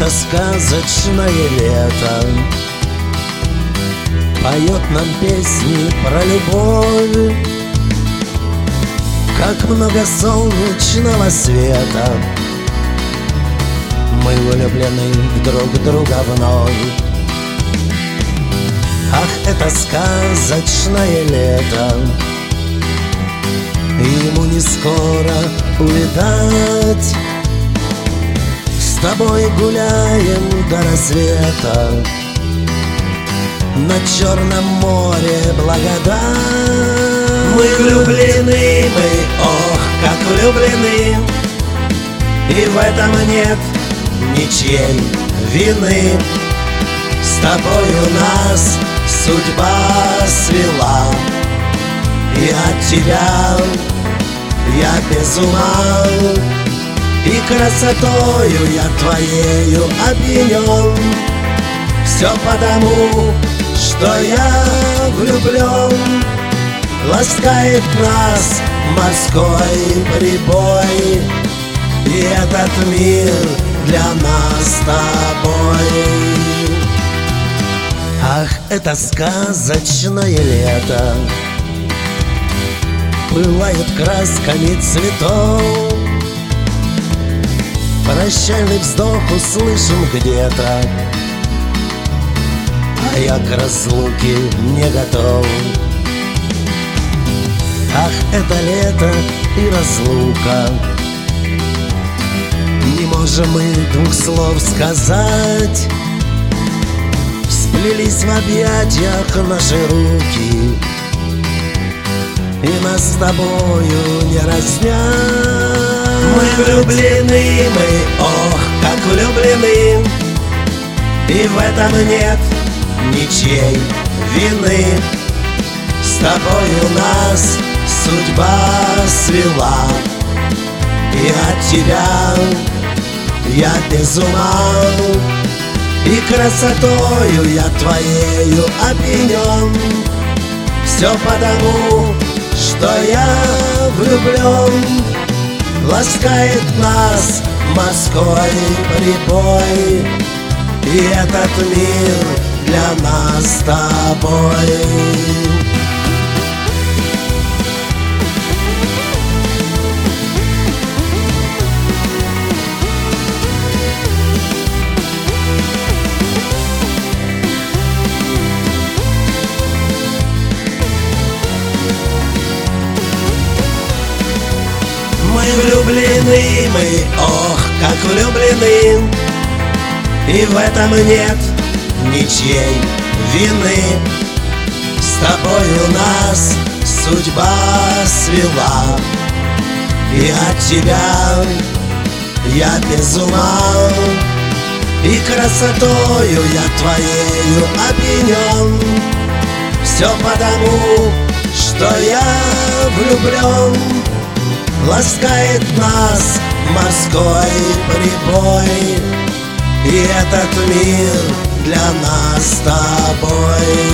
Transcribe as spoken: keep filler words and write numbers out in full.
это сказочное лето поет нам песни про любовь. Как много солнечного света, мы влюблены друг друга вновь. Ах, это сказочное лето, ему не скоро улетать. С тобой гуляем до рассвета на Черном море благодать. Мы влюблены, мы, ох, как влюблены, и в этом нет ничьей вины. С тобою нас судьба свела, и от тебя я без ума, и красотою я твоею опьянен. Все потому, что я влюблен. Ласкает нас морской прибой, и этот мир для нас с тобой. Ах, это сказочное лето пылает красками цветов. Прощальный вздох услышим где-то, а я к разлуке не готов. Ах, это лето и разлука, не можем мы двух слов сказать. Сплелись в объятиях наши руки, и нас с тобою не разнять. Мы влюблены, мы, ох, как влюблены, и в этом нет ничьей вины. С тобою нас судьба свела, и от тебя я без ума, и красотою я твоею опьянен. Все потому, что я влюблен. Ласкает нас морской прибой, и этот мир для нас с тобой. Мы влюблены, мы, ох, как влюблены, и в этом нет ничьей вины. С тобою нас судьба свела, и от тебя я без ума, и красотою я твоею опьянен. Все потому, что я влюблен. Ласкает нас морской прибой, и этот мир для нас с тобой.